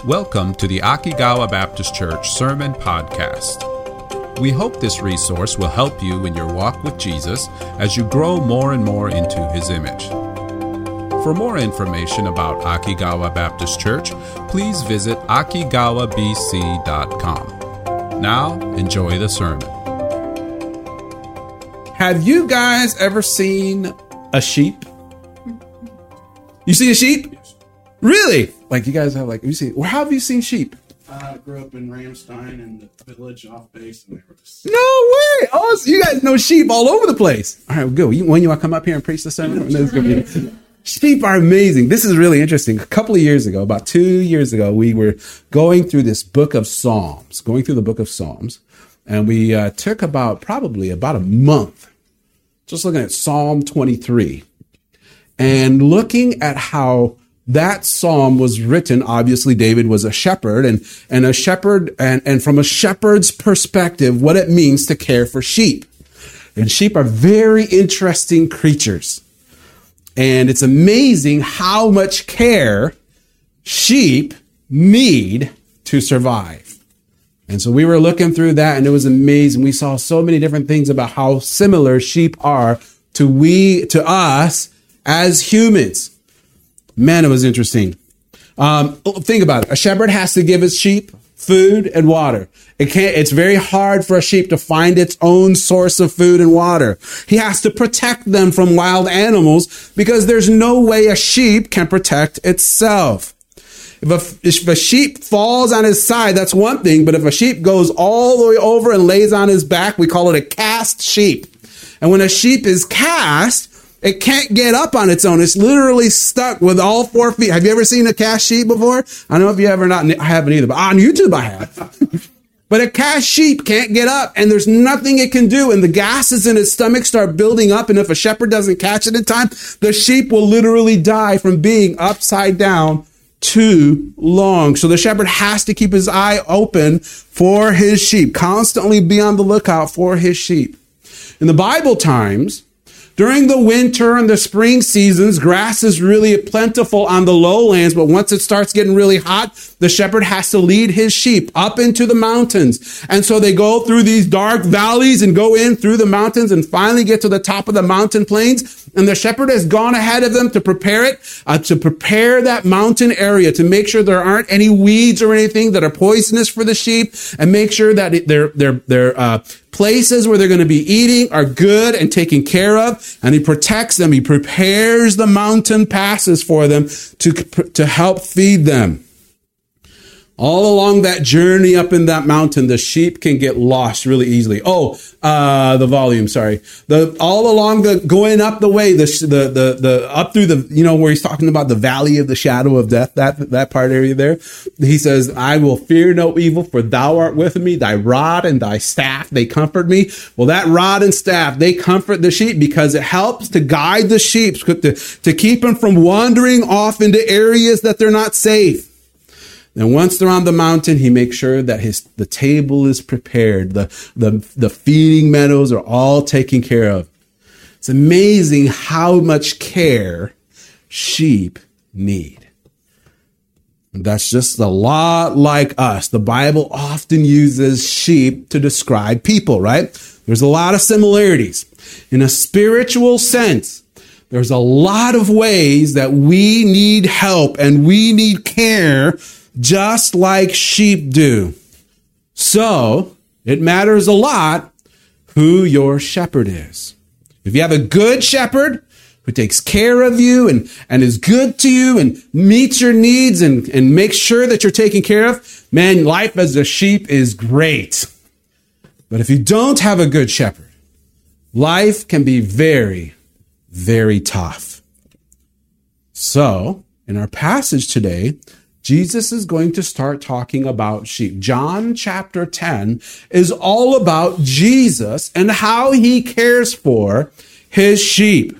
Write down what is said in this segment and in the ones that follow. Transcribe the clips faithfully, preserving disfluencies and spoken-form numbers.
Welcome to the Akigawa Baptist Church Sermon Podcast. We hope this resource will help you in your walk with Jesus as you grow more and more into His image. For more information about Akigawa Baptist Church, please visit akigawa b c dot com. Now, enjoy the sermon. Have you guys ever seen a sheep? You seen a sheep? Yes. Really? Like you guys have like, you see, well, how have you seen sheep? I grew up in Ramstein in the village off base, and they were just... No way! Oh, so you guys know sheep all over the place. All right, good. You, when you want to come up here and preach the sermon? No, it's gonna be- Sheep are amazing. This is really interesting. A couple of years ago, about two years ago, we were going through this book of Psalms, going through the book of Psalms, and we uh, took about probably about a month just looking at Psalm twenty-three and looking at how that psalm was written. Obviously, David was a shepherd, and, and a shepherd, and, and from a shepherd's perspective, what it means to care for sheep. And sheep are very interesting creatures. And it's amazing how much care sheep need to survive. And so we were looking through that, and it was amazing. We saw so many different things about how similar sheep are to we, to us as humans. Man, it was interesting. Um, think about it. A shepherd has to give his sheep food and water. It can't, it's very hard for a sheep to find its own source of food and water. He has to protect them from wild animals because there's no way a sheep can protect itself. If a, if a sheep falls on his side, that's one thing. But if a sheep goes all the way over and lays on his back, we call it a cast sheep. And when a sheep is cast, it can't get up on its own. It's literally stuck with all four feet. Have you ever seen a cast sheep before? I don't know if you ever not. I haven't either, but on YouTube I have. But a cast sheep can't get up, and there's nothing it can do. And the gases in its stomach start building up. And if a shepherd doesn't catch it in time, the sheep will literally die from being upside down too long. So the shepherd has to keep his eye open for his sheep, constantly be on the lookout for his sheep. In the Bible times, during the winter and the spring seasons, grass is really plentiful on the lowlands, but once it starts getting really hot, the shepherd has to lead his sheep up into the mountains. And so they go through these dark valleys and go in through the mountains and finally get to the top of the mountain plains. And the shepherd has gone ahead of them to prepare it, uh, to prepare that mountain area, to make sure there aren't any weeds or anything that are poisonous for the sheep, and make sure that their, their, their, uh, places where they're going to be eating are good and taken care of, and he protects them. He prepares the mountain passes for them to, to help feed them. All along that journey up in that mountain, the sheep can get lost really easily. Oh, uh, the volume, sorry. The, all along the, going up the way, the, the, the, the, up through the, you know, where he's talking about the valley of the shadow of death, that, that part area there. He says, I will fear no evil, for thou art with me, thy rod and thy staff, they comfort me. Well, that rod and staff, they comfort the sheep because it helps to guide the sheep, to, to keep them from wandering off into areas that they're not safe. And once they're on the mountain, he makes sure that his the table is prepared. The, the, the feeding meadows are all taken care of. It's amazing how much care sheep need. And that's just a lot like us. The Bible often uses sheep to describe people, right? There's a lot of similarities. In a spiritual sense, there's a lot of ways that we need help and we need care just like sheep do. So it matters a lot who your shepherd is. If you have a good shepherd who takes care of you and, and is good to you and meets your needs and, and makes sure that you're taken care of, man, life as a sheep is great. But if you don't have a good shepherd, life can be very, very tough. So in our passage today, Jesus is going to start talking about sheep. John chapter ten is all about Jesus and how he cares for his sheep.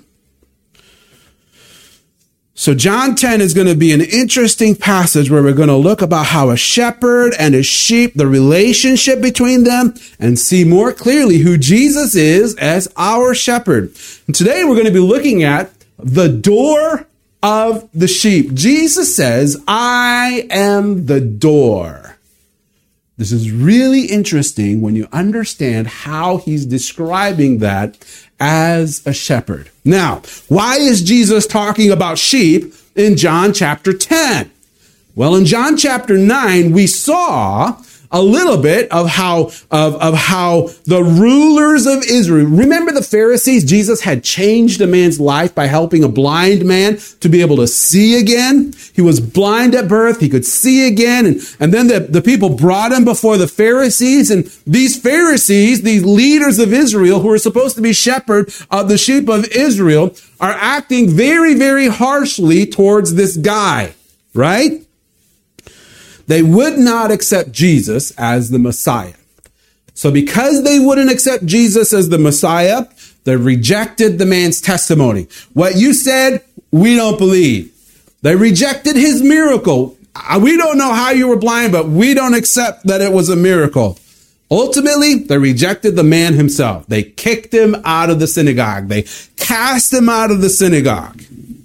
So John ten is going to be an interesting passage where we're going to look about how a shepherd and his sheep, the relationship between them, and see more clearly who Jesus is as our shepherd. And today we're going to be looking at the door of the sheep. Jesus says, I am the door. This is really interesting when you understand how he's describing that as a shepherd. Now, why is Jesus talking about sheep in John chapter ten? Well, in John chapter nine, we saw a little bit of how, of, of how the rulers of Israel, remember the Pharisees? Jesus had changed a man's life by helping a blind man to be able to see again. He was blind at birth. He could see again. And, and then the, the people brought him before the Pharisees. And these Pharisees, these leaders of Israel who are supposed to be shepherd of the sheep of Israel, are acting very, very harshly towards this guy, right? They would not accept Jesus as the Messiah. So because they wouldn't accept Jesus as the Messiah, they rejected the man's testimony. What you said, we don't believe. They rejected his miracle. We don't know how you were blind, but we don't accept that it was a miracle. Ultimately, they rejected the man himself. They kicked him out of the synagogue. They cast him out of the synagogue.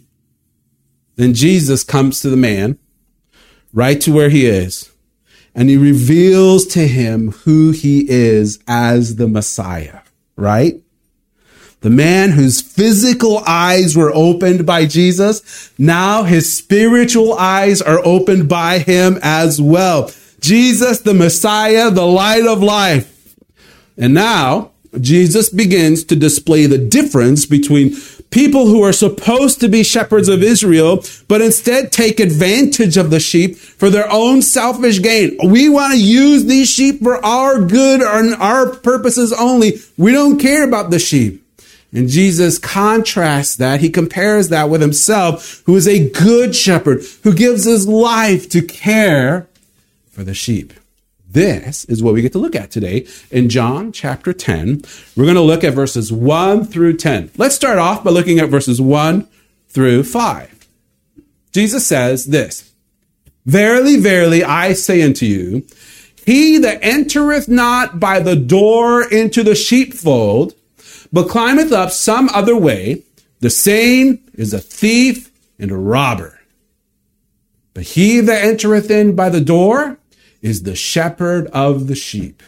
Then Jesus comes to the man, right to where he is, and he reveals to him who he is as the Messiah, right? The man whose physical eyes were opened by Jesus, now his spiritual eyes are opened by him as well. Jesus, the Messiah, the light of life. And now Jesus begins to display the difference between people who are supposed to be shepherds of Israel, but instead take advantage of the sheep for their own selfish gain. We want to use these sheep for our good and our purposes only. We don't care about the sheep. And Jesus contrasts that. He compares that with himself, who is a good shepherd, who gives his life to care for the sheep. This is what we get to look at today in John chapter ten. We're going to look at verses one through ten. Let's start off by looking at verses one through five. Jesus says this, Verily, verily, I say unto you, he that entereth not by the door into the sheepfold, but climbeth up some other way, the same is a thief and a robber. But he that entereth in by the door is the shepherd of the sheep.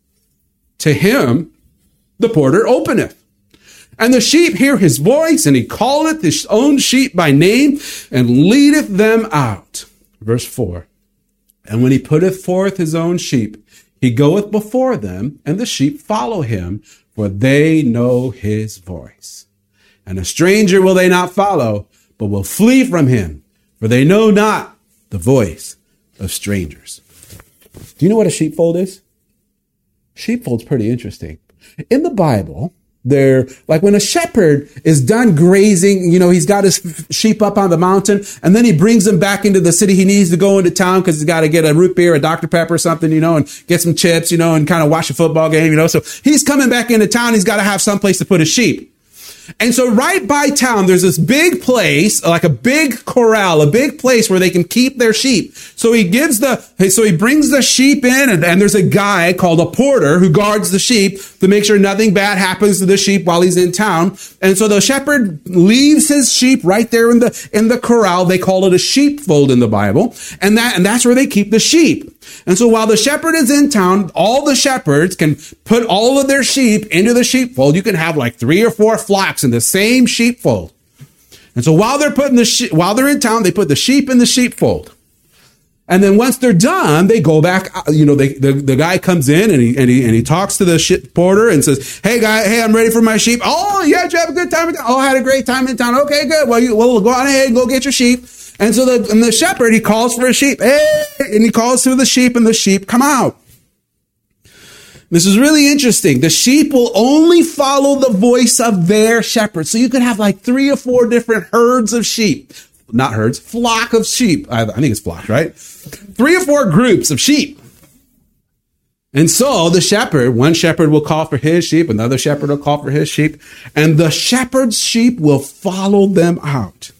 To him the porter openeth, and the sheep hear his voice, and he calleth his own sheep by name, and leadeth them out. Verse four, And when he putteth forth his own sheep, he goeth before them, and the sheep follow him, for they know his voice. And a stranger will they not follow, but will flee from him, for they know not the voice of strangers. Do you know what a sheepfold is? Sheepfold's pretty interesting. In the Bible, they're like when a shepherd is done grazing, you know, he's got his sheep up on the mountain, and then he brings them back into the city. He needs to go into town because he's got to get a root beer, a Doctor Pepper or something, you know, and get some chips, you know, and kind of watch a football game, you know. So he's coming back into town. He's got to have some place to put his sheep. And so right by town, there's this big place, like a big corral, a big place where they can keep their sheep. So he gives the, so he brings the sheep in, and, and there's a guy called a porter who guards the sheep to make sure nothing bad happens to the sheep while he's in town. And so the shepherd leaves his sheep right there in the, in the corral. They call it a sheepfold in the Bible. And that, and that's where they keep the sheep. And so while the shepherd is in town, all the shepherds can put all of their sheep into the sheepfold. You can have like three or four flocks in the same sheepfold. And so while they're putting the she- while they're in town, they put the sheep in the sheepfold. And then once they're done, they go back. You know, they, the the guy comes in and he and he and he talks to the ship porter and says, "Hey guy, hey, I'm ready for my sheep." "Oh yeah, did you have a good time in town?" "Oh, I had a great time in town." "Okay, good. Well, you well go on ahead and go get your sheep." And so the, and the shepherd, he calls for his sheep. Hey, and he calls to the sheep, and the sheep come out. This is really interesting. The sheep will only follow the voice of their shepherd. So you could have like three or four different herds of sheep. Not herds, flock of sheep. I, I think it's flock, right? Three or four groups of sheep. And so the shepherd, one shepherd will call for his sheep, another shepherd will call for his sheep, and the shepherd's sheep will follow them out.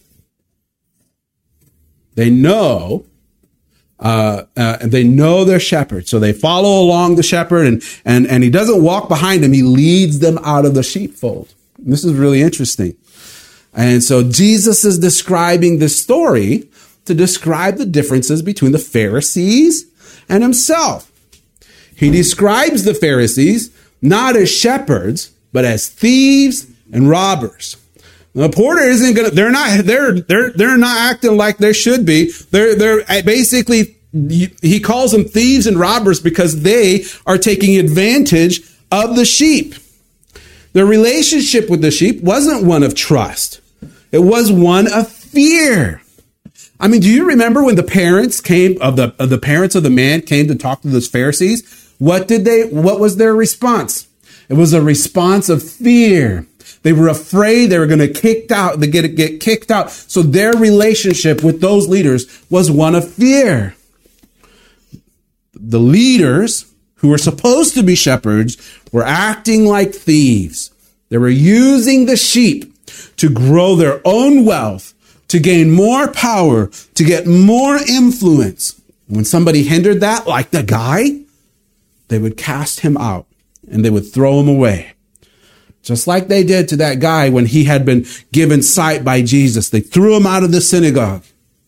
They know, uh, uh, they know their shepherd. So they follow along the shepherd, and, and, and he doesn't walk behind them. He leads them out of the sheepfold. And this is really interesting. And so Jesus is describing this story to describe the differences between the Pharisees and himself. He describes the Pharisees not as shepherds, but as thieves and robbers. The porter isn't gonna, they're not, they're, they're, they're not acting like they should be. They're, they're basically, he calls them thieves and robbers because they are taking advantage of the sheep. Their relationship with the sheep wasn't one of trust. It was one of fear. I mean, do you remember when the parents came of the, of the parents of the man came to talk to those Pharisees? What did they, what was their response? It was a response of fear. They were afraid they were going to kicked out, they get, get kicked out. So their relationship with those leaders was one of fear. The leaders who were supposed to be shepherds were acting like thieves. They were using the sheep to grow their own wealth, to gain more power, to get more influence. When somebody hindered that, like the guy, they would cast him out and they would throw him away. Just like they did to that guy when he had been given sight by Jesus. They threw him out of the synagogue.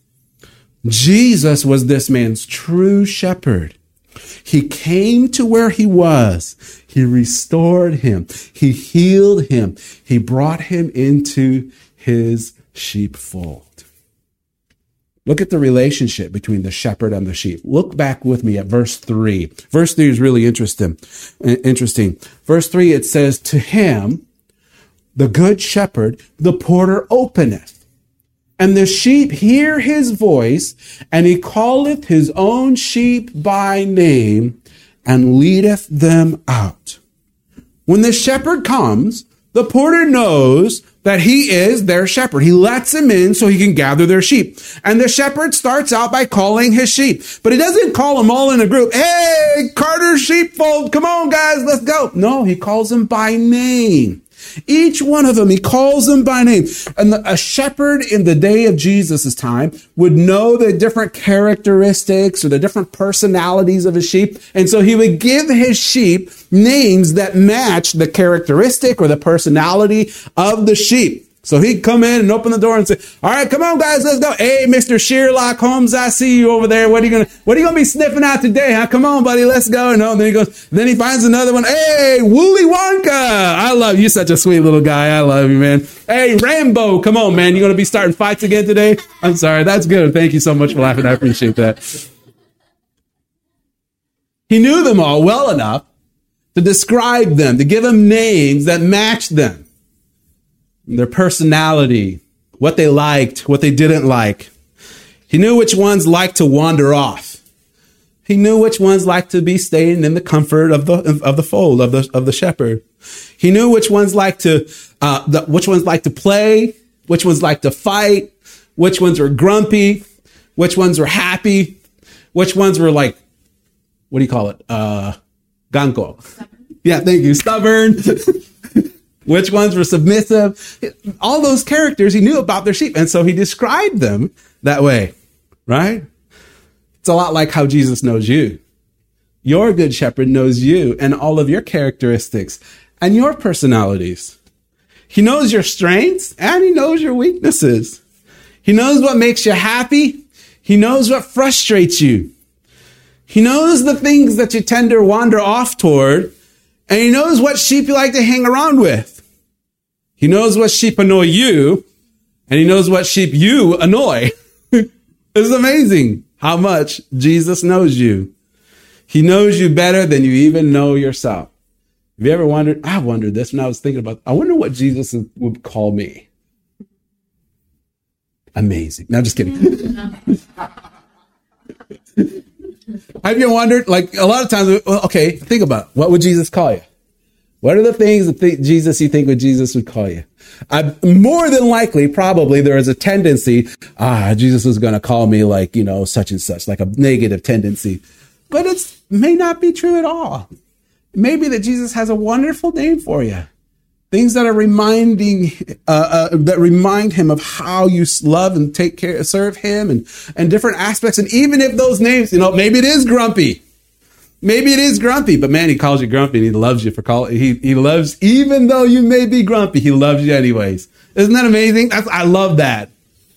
Jesus was this man's true shepherd. He came to where he was. He restored him. He healed him. He brought him into his sheepfold. Look at the relationship between the shepherd and the sheep. Look back with me at verse three. Verse three is really interesting. Interesting. Verse three, it says, to him, the good shepherd, the porter openeth, and the sheep hear his voice, and he calleth his own sheep by name, and leadeth them out. When the shepherd comes, the porter knows that he is their shepherd. He lets them in so he can gather their sheep. And the shepherd starts out by calling his sheep. But he doesn't call them all in a group. Hey, Carter's sheepfold, come on guys, let's go. No, he calls them by name. Each one of them, he calls them by name. And the, a shepherd in the day of Jesus' time would know the different characteristics or the different personalities of his sheep. And so he would give his sheep names that match the characteristic or the personality of the sheep. So he'd come in and open the door and say, all right, come on, guys, let's go. Hey, Mister Sherlock Holmes, I see you over there. What are you going to, what are you going to be sniffing out today? Huh? Come on, buddy, let's go. And then he goes, then he finds another one. Hey, Willy Wonka. I love you. You're such a sweet little guy. I love you, man. Hey, Rambo. Come on, man. You're going to be starting fights again today? I'm sorry. That's good. Thank you so much for laughing. I appreciate that. He knew them all well enough to describe them, to give them names that matched them. Their personality, what they liked, what they didn't like. He knew which ones liked to wander off. He knew which ones liked to be staying in the comfort of the of the fold of the of the shepherd. He knew which ones liked to uh, the, which ones liked to play, which ones liked to fight, which ones were grumpy, which ones were happy, which ones were like, what do you call it? Uh, ganko. Yeah, thank you. Stubborn. Which ones were submissive? All those characters he knew about their sheep. And so he described them that way, right? It's a lot like how Jesus knows you. Your good shepherd knows you and all of your characteristics and your personalities. He knows your strengths and he knows your weaknesses. He knows what makes you happy. He knows what frustrates you. He knows the things that you tend to wander off toward, and he knows what sheep you like to hang around with. He knows what sheep annoy you, and he knows what sheep you annoy. It's amazing how much Jesus knows you. He knows you better than you even know yourself. Have you ever wondered? I wondered this when I was thinking about, I wonder what Jesus would call me. Amazing. No, just kidding. Have you wondered, like a lot of times, okay, think about it. What would Jesus call you? What are the things that th- Jesus, you think would Jesus would call you? Uh, more than likely, probably there is a tendency, ah, Jesus was going to call me like, you know, such and such, like a negative tendency. But it may not be true at all. Maybe that Jesus has a wonderful name for you. Things that are reminding, uh, uh, that remind him of how you love and take care, serve him, and, and different aspects. And even if those names, you know, maybe it is grumpy. Maybe it is grumpy, but man, he calls you grumpy and he loves you for calling. He, he loves, even though you may be grumpy, he loves you anyways. Isn't that amazing? That's, I love that.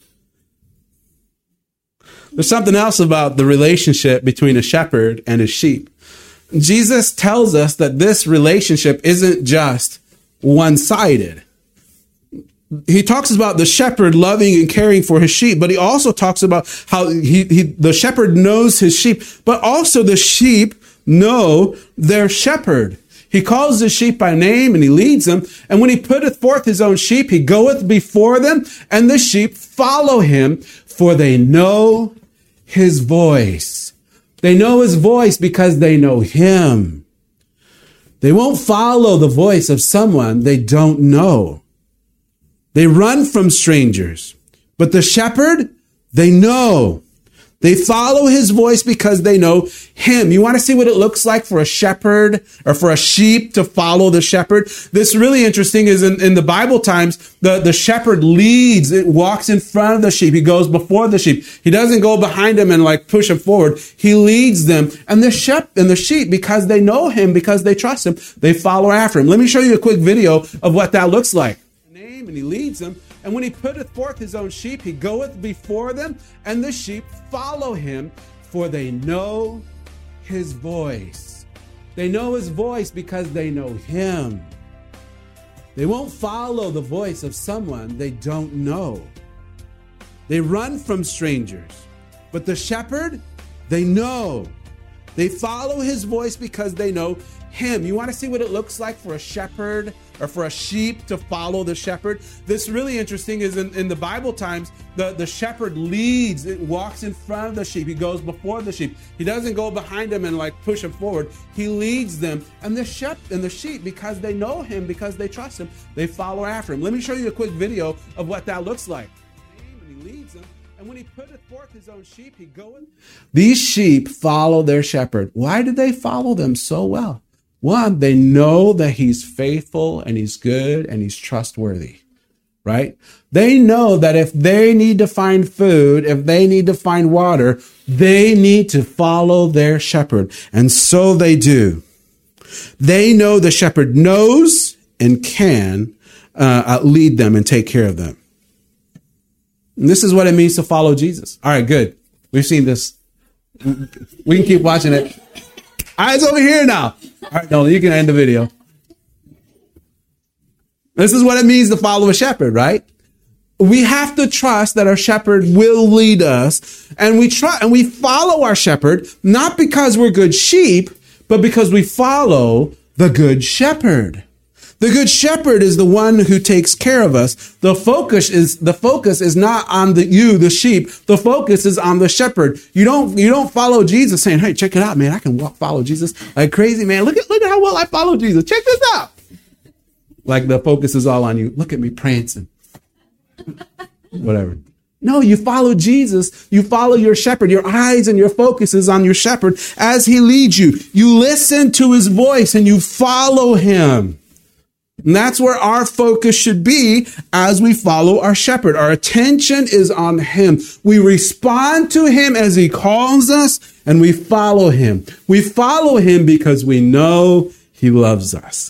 There's something else about the relationship between a shepherd and his sheep. Jesus tells us that this relationship isn't just one-sided. He talks about the shepherd loving and caring for his sheep, but he also talks about how he, he the shepherd knows his sheep, but also the sheep know their shepherd. He calls the sheep by name and he leads them. And when he putteth forth his own sheep, he goeth before them, and the sheep follow him, for they know his voice. They know his voice because they know him. They won't follow the voice of someone they don't know. They run from strangers, but the shepherd, they know. They follow his voice because they know him. You want to see what it looks like for a shepherd or for a sheep to follow the shepherd? This really interesting is in, in the Bible times, the, the shepherd leads, it walks in front of the sheep. He goes before the sheep. He doesn't go behind them and like push them forward. He leads them. And the sheep and the sheep, because they know him, because they trust him, they follow after him. Let me show you a quick video of what that looks like. And he leads them. And when he putteth forth his own sheep, he goeth before them, and the sheep follow him, for they know his voice. They know his voice because they know him. They won't follow the voice of someone they don't know. They run from strangers. But the shepherd, they know. They follow his voice because they know him. You want to see what it looks like for a shepherd or for a sheep to follow the shepherd? This really interesting is in, in the Bible times, the, the shepherd leads, it walks in front of the sheep. He goes before the sheep. He doesn't go behind them and like push them forward. He leads them. And the sheep and the sheep, because they know him, because they trust him, they follow after him. Let me show you a quick video of what that looks like. And he leads them. And when he putteth forth his own sheep, he goeth. These sheep follow their shepherd. Why do they follow them so well? One, they know that he's faithful and he's good and he's trustworthy, right? They know that if they need to find food, if they need to find water, they need to follow their shepherd. And so they do. They know the shepherd knows and can uh, lead them and take care of them. And this is what it means to follow Jesus. All right, good. We've seen this. We can keep watching it. All right, it's over here now. All right, no, you can end the video. This is what it means to follow a shepherd, right? We have to trust that our shepherd will lead us, and we try and we follow our shepherd not because we're good sheep, but because we follow the good shepherd. The good shepherd is the one who takes care of us. The focus is the focus is not on the you, the sheep. The focus is on the shepherd. You don't you don't follow Jesus saying, "Hey, check it out, man. I can walk follow Jesus like crazy, man. Look at look at how well I follow Jesus. Check this out." Like the focus is all on you. Look at me prancing. Whatever. No, you follow Jesus. You follow your shepherd. Your eyes and your focus is on your shepherd as he leads you. You listen to his voice and you follow him. And that's where our focus should be as we follow our shepherd. Our attention is on him. We respond to him as he calls us, and we follow him. We follow him because we know he loves us.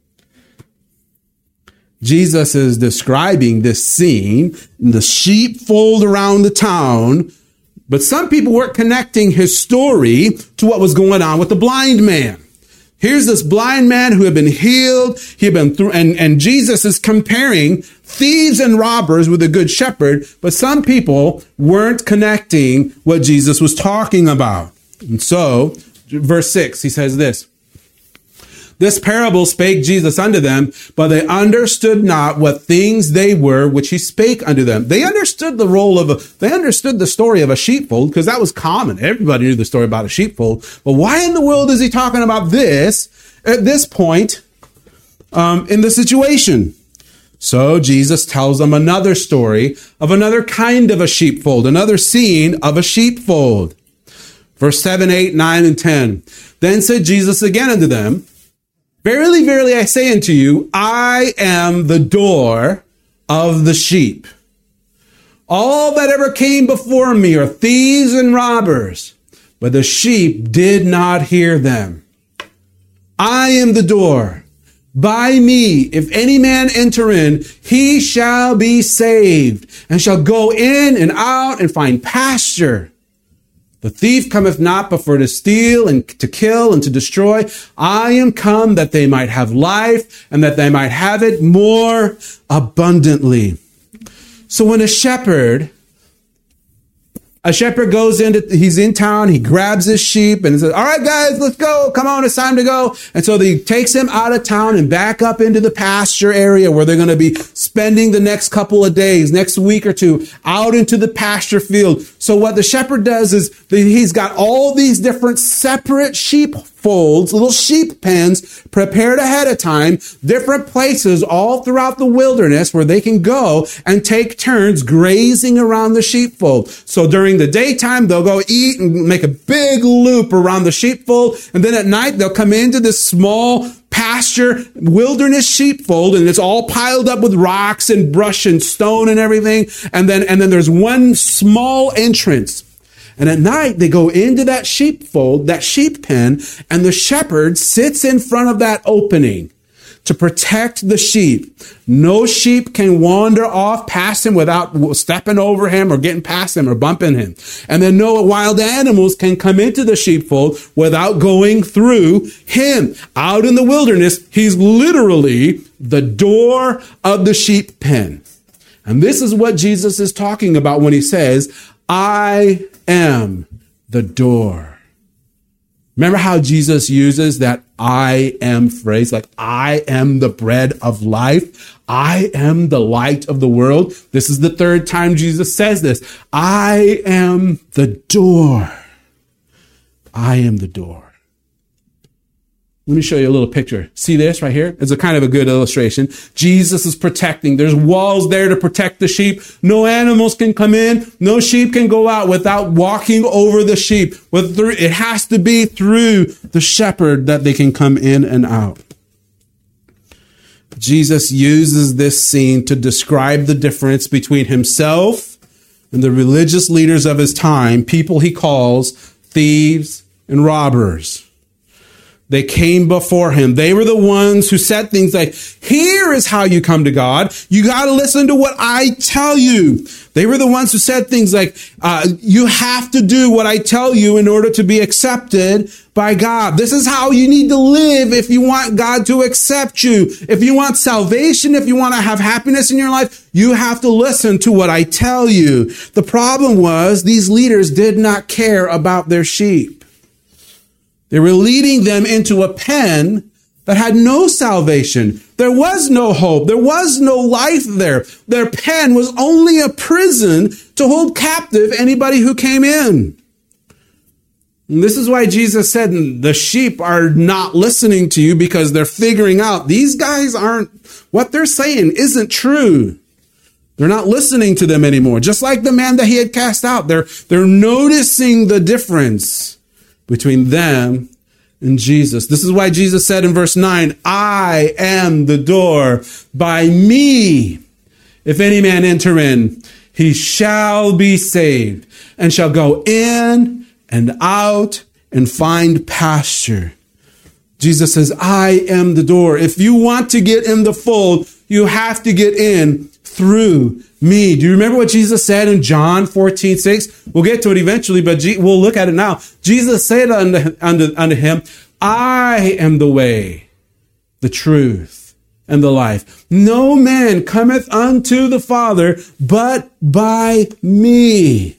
Jesus is describing this scene, the sheepfold around the town, but some people weren't connecting his story to what was going on with the blind man. Here's this blind man who had been healed. He had been through, and, and Jesus is comparing thieves and robbers with a good shepherd, but some people weren't connecting what Jesus was talking about. And so, verse six, he says this, "This parable spake Jesus unto them, but they understood not what things they were which he spake unto them." They understood the role of a, they understood the story of a sheepfold because that was common. Everybody knew the story about a sheepfold. But why in the world is he talking about this at this point um, in the situation? So Jesus tells them another story of another kind of a sheepfold, another scene of a sheepfold. Verse seven, eight, nine, and ten. "Then said Jesus again unto them, Verily, verily, I say unto you, I am the door of the sheep. All that ever came before me are thieves and robbers, but the sheep did not hear them. I am the door. by me, if any man enter in, he shall be saved, and shall go in and out and find pasture. The thief cometh not but for to steal and to kill and to destroy. I am come that they might have life, and that they might have it more abundantly. So when a shepherd A shepherd goes into, he's in town, he grabs his sheep and says, all right, guys, let's go. Come on, it's time to go. And so he takes them out of town and back up into the pasture area where they're going to be spending the next couple of days, next week or two, out into the pasture field. So what the shepherd does is he's got all these different separate sheep folds, little sheep pens prepared ahead of time, different places all throughout the wilderness where they can go and take turns grazing around the sheepfold. So during the daytime, they'll go eat and make a big loop around the sheepfold. And then at night, they'll come into this small pasture wilderness sheepfold, and it's all piled up with rocks and brush and stone and everything. And then, and then there's one small entrance. And at night, they go into that sheepfold, that sheep pen, and the shepherd sits in front of that opening to protect the sheep. No sheep can wander off past him without stepping over him or getting past him or bumping him. And then no wild animals can come into the sheepfold without going through him. Out in the wilderness, he's literally the door of the sheep pen. And this is what Jesus is talking about when he says, I am the door. Remember how Jesus uses that I am phrase, like I am the bread of life. I am the light of the world. This is the third time Jesus says this. I am the door. I am the door. Let me show you a little picture. See this right here? It's a kind of a good illustration. Jesus is protecting. There's walls there to protect the sheep. No animals can come in. No sheep can go out without walking over the sheep. It has to be through the shepherd that they can come in and out. Jesus uses this scene to describe the difference between himself and the religious leaders of his time, people he calls thieves and robbers. They came before him. They were the ones who said things like, here is how you come to God. You got to listen to what I tell you. They were the ones who said things like, uh, you have to do what I tell you in order to be accepted by God. This is how you need to live if you want God to accept you. If you want salvation, if you want to have happiness in your life, you have to listen to what I tell you. The problem was these leaders did not care about their sheep. They were leading them into a pen that had no salvation. There was no hope. There was no life there. Their pen was only a prison to hold captive anybody who came in. And this is why Jesus said the sheep are not listening to you because they're figuring out these guys aren't, what they're saying isn't true. They're not listening to them anymore. Just like the man that he had cast out. They're, they're noticing the difference between them and Jesus. This is why Jesus said in verse nine, I am the door. By me, if any man enter in, he shall be saved and shall go in and out and find pasture. Jesus says, I am the door. If you want to get in the fold, you have to get in through me. Do you remember what Jesus said in John fourteen six? We'll get to it eventually, but G- we'll look at it now. Jesus said unto, unto, unto him, I am the way, the truth, and the life. No man cometh unto the Father but by me.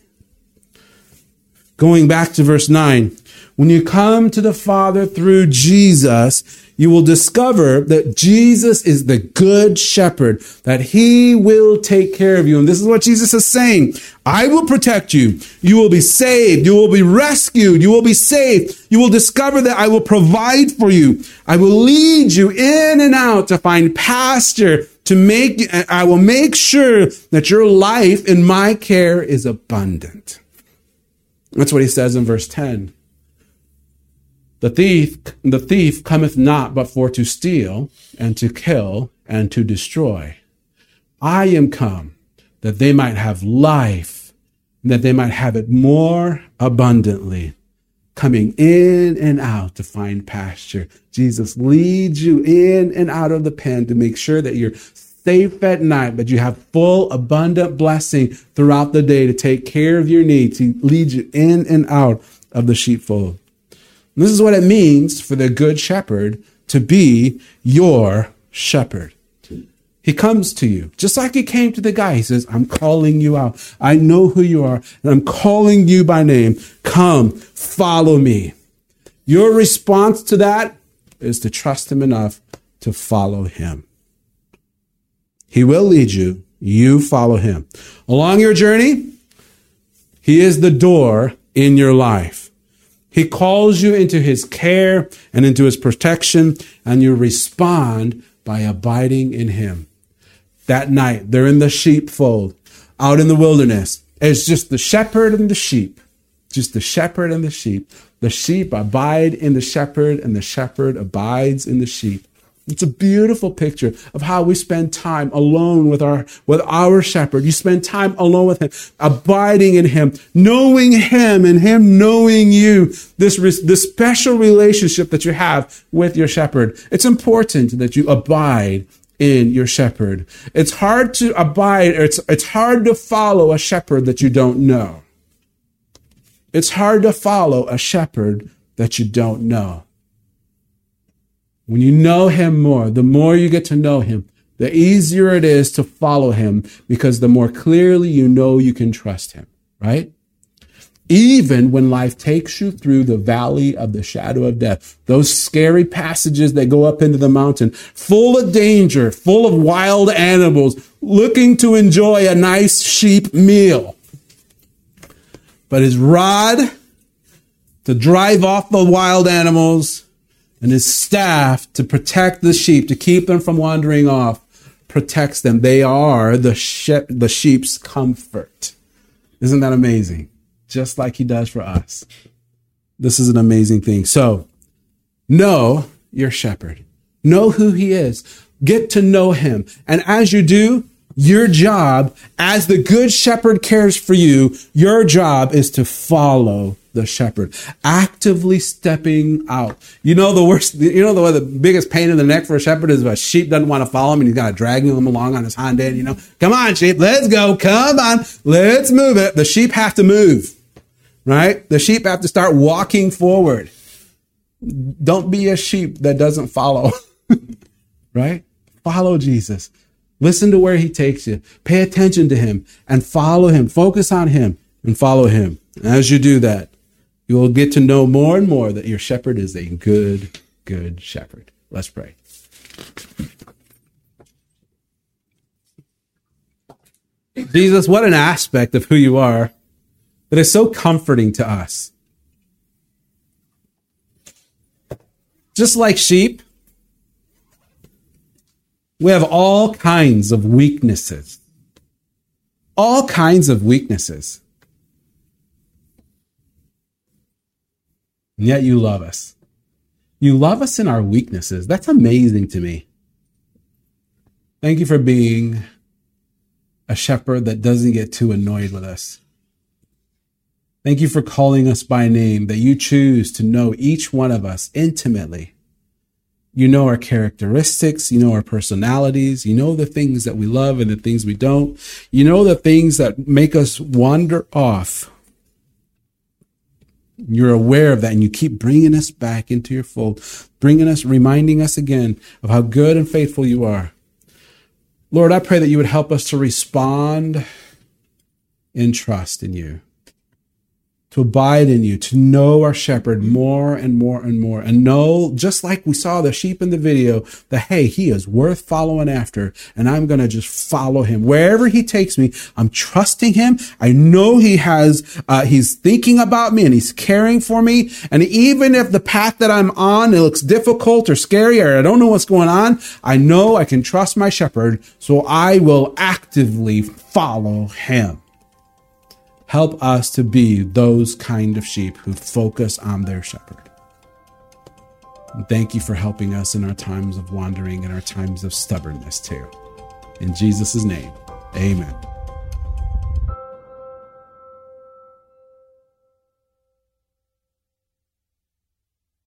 Going back to verse nine. When you come to the Father through Jesus, you will discover that Jesus is the good shepherd, that he will take care of you. And this is what Jesus is saying. I will protect you. You will be saved. You will be rescued. You will be saved. You will discover that I will provide for you. I will lead you in and out to find pasture, to make, I will make sure that your life in my care is abundant. That's what he says in verse ten. The thief, the thief cometh not but for to steal and to kill and to destroy. I am come that they might have life, and that they might have it more abundantly. coming in and out to find pasture. Jesus leads you in and out of the pen to make sure that you're safe at night, but you have full, abundant blessing throughout the day to take care of your needs. He leads you in and out of the sheepfold. And this is what it means for the good shepherd to be your shepherd. He comes to you, just like he came to the guy. He says, I'm calling you out. I know who you are, and I'm calling you by name. Come, follow me. Your response to that is to trust him enough to follow him. He will lead you. You follow him. Along your journey, he is the door in your life. He calls you into his care and into his protection, and you respond by abiding in him. That night, they're in the sheepfold, out in the wilderness. It's just the shepherd and the sheep. Just the shepherd and the sheep. The sheep abide in the shepherd, and the shepherd abides in the sheep. It's a beautiful picture of how we spend time alone with our, with our shepherd. You spend time alone with him, abiding in him, knowing him and him knowing you. This, this special relationship that you have with your shepherd. It's important that you abide in your shepherd. It's hard to abide, or it's, it's hard to follow a shepherd that you don't know. It's hard to follow a shepherd that you don't know. When you know him more, the more you get to know him, the easier it is to follow him, because the more clearly you know you can trust him, right? Even when life takes you through the valley of the shadow of death, those scary passages that go up into the mountain, full of danger, full of wild animals, looking to enjoy a nice sheep meal. But his rod to drive off the wild animals, and his staff to protect the sheep, to keep them from wandering off, protects them. They are the, she- the sheep's comfort. Isn't that amazing? Just like he does for us. This is an amazing thing. So, know your shepherd. Know who he is. Get to know him. And as you do, your job, as the good shepherd cares for you, your job is to follow the shepherd, actively stepping out. You know the worst, you know the, the biggest pain in the neck for a shepherd is if a sheep doesn't want to follow him and he's got to drag him along on his hind end, you know. Come on, sheep, let's go. Come on, let's move it. The sheep have to move, right? The sheep have to start walking forward. Don't be a sheep that doesn't follow, right? Follow Jesus. Listen to where he takes you. Pay attention to him and follow him. Focus on him and follow him. As you do that, you will get to know more and more that your shepherd is a good, good shepherd. Let's pray. Jesus, what an aspect of who you are that is so comforting to us. Just like sheep, we have all kinds of weaknesses. All kinds of weaknesses. And yet you love us. You love us in our weaknesses. That's amazing to me. Thank you for being a shepherd that doesn't get too annoyed with us. Thank you for calling us by name, that you choose to know each one of us intimately. You know our characteristics. You know our personalities. You know the things that we love and the things we don't. You know the things that make us wander off. You're aware of that, and you keep bringing us back into your fold, bringing us, reminding us again of how good and faithful you are. Lord, I pray that you would help us to respond in trust in you, to abide in you, to know our shepherd more and more and more, and know, just like we saw the sheep in the video, that, hey, he is worth following after, and I'm going to just follow him. Wherever he takes me, I'm trusting him. I know he has, uh, he's thinking about me, and he's caring for me. And even if the path that I'm on, it looks difficult or scary, or I don't know what's going on, I know I can trust my shepherd, so I will actively follow him. Help us to be those kind of sheep who focus on their shepherd. And thank you for helping us in our times of wandering and our times of stubbornness too. In Jesus' name, amen.